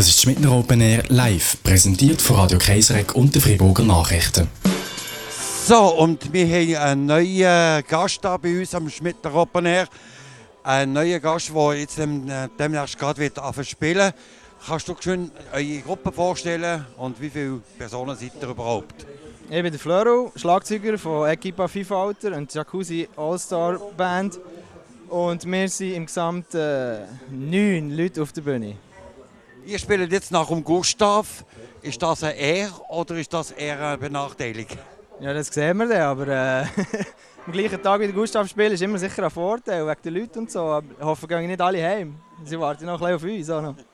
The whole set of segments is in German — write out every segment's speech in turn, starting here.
Das ist Schmidtner Open Air live, präsentiert von Radio Kaiserregg und den Freiburger Nachrichten. So, und wir haben einen neuen Gast hier bei uns am Schmidtner Open Air. Ein neuer Gast, der jetzt demnächst gerade wieder spielen. Kannst du schön eure Gruppe vorstellen und wie viele Personen seid ihr überhaupt? Ich bin der Floro, Schlagzeuger von Equipa FIFA Alter und Jacuzzi All-Star Band. Und wir sind im Gesamten 9 Leute auf der Bühne. Ihr spielt jetzt nach dem Gustav. Ist das eine Ehre oder ist das eher eine Benachteiligung? Ja, das sehen wir dann, aber am gleichen Tag wie der Gustav spielt ist immer sicher ein Vorteil wegen den Leuten und so. Aber ich hoffe, gehen nicht alle heim. Sie warten noch ein bisschen auf uns.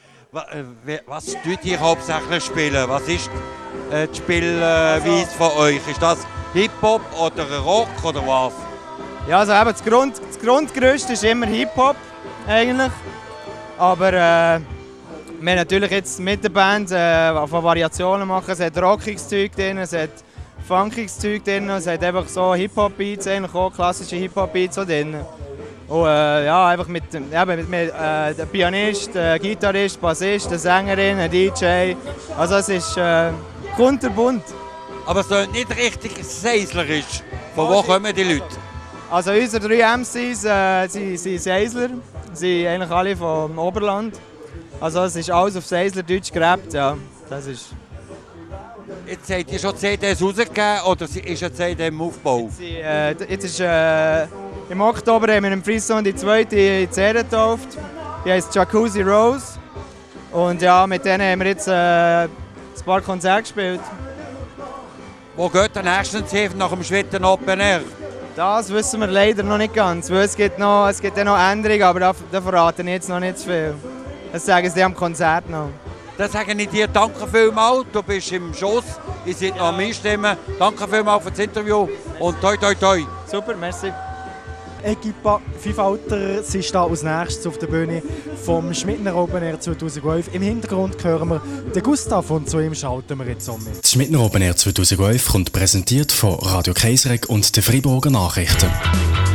Was tut ihr hauptsächlich spielen? Was ist die Spielweise von euch? Ist das Hip-Hop oder Rock oder was? Ja, also eben das Grundgerüst ist immer Hip-Hop eigentlich. Aber wir haben natürlich jetzt mit der Band von Variationen machen. Es hat rockiges Zeug drin, es hat funkiges Zeug drin, es hat einfach so Hip-Hop-Beats, eigentlich auch klassische Hip-Hop-Beats drin. Und ja, einfach mit der Pianist, der Gitarrist, Bassist, der Sängerin, der DJ. Also es ist kunterbunt. Aber es ist nicht richtig seislerisch. Von wo kommen die Leute? Also unsere 3 MCs sind Seisler, sie sind eigentlich alle vom Oberland. Also es ist alles auf Seislerdeutsch gerappt, ja. Das ist. Jetzt habt ihr schon CDs rausgegeben oder ist eine CD im Aufbau? Jetzt ist, im Oktober haben wir im Frisson die zweite CD getauft. Die heisst Jacuzzi Rose. Und ja, mit denen haben wir jetzt ein paar Konzerte gespielt. Wo geht der nächste Ziel nach dem Schmidtner Open Air? Das wissen wir leider noch nicht ganz. Weil es gibt noch Änderungen, aber da verraten ich jetzt noch nicht zu viel. Das sagen sie am Konzert noch. Dann sage ich dir danke vielmals, du bist im Schuss, ihr seid noch an mir stimmen. Danke vielmals für das Interview und toi toi toi. Super, merci. Equipa FIFA Alter, sie steht als nächstes auf der Bühne vom Schmidtner Open Air 2011. Im Hintergrund hören wir den Gustav und zu ihm schalten wir jetzt um. Das Schmidtner Open Air 2011 kommt präsentiert von Radio Kaiserregg und den Freiburger Nachrichten.